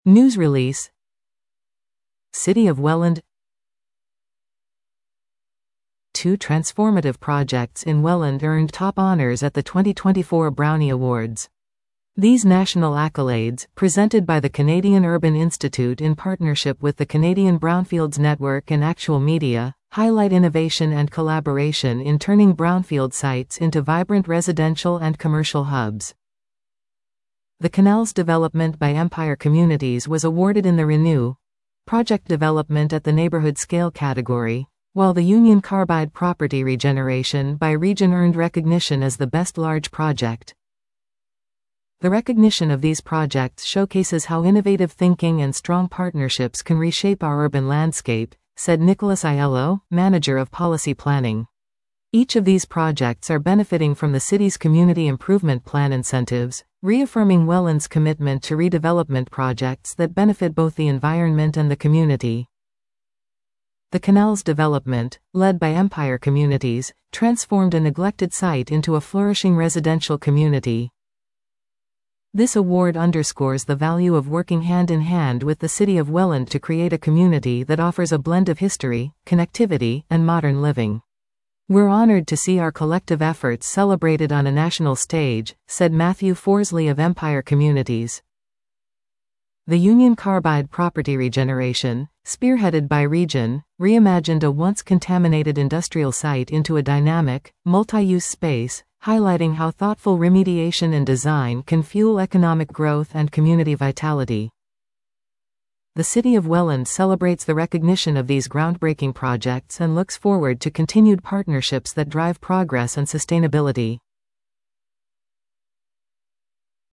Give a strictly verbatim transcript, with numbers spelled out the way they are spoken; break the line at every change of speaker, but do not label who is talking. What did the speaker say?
News release. City of Welland. Two transformative projects in Welland earned top honors at the twenty twenty-four Brownie Awards. These national accolades, presented by the Canadian Urban Institute in partnership with the Canadian Brownfields Network and Actual Media, highlight innovation and collaboration in turning brownfield sites into vibrant residential and commercial hubs. The canal's development by Empire Communities was awarded in the Renew Project Development at the Neighborhood Scale category, while the Union Carbide Property Regeneration by Region earned recognition as the Best Large Project. The recognition of these projects showcases how innovative thinking and strong partnerships can reshape our urban landscape, said Nicholas Aiello, manager of policy planning. Each of these projects are benefiting from the city's Community Improvement Plan incentives, reaffirming Welland's commitment to redevelopment projects that benefit both the environment and the community. The canal's development, led by Empire Communities, transformed a neglected site into a flourishing residential community. This award underscores the value of working hand in hand with the City of Welland to create a community that offers a blend of history, connectivity, and modern living. We're honored to see our collective efforts celebrated on a national stage, said Matthew Forsley of Empire Communities. The Union Carbide Property Regeneration, spearheaded by Region, reimagined a once contaminated industrial site into a dynamic, multi-use space, highlighting how thoughtful remediation and design can fuel economic growth and community vitality. The City of Welland celebrates the recognition of these groundbreaking projects and looks forward to continued partnerships that drive progress and sustainability.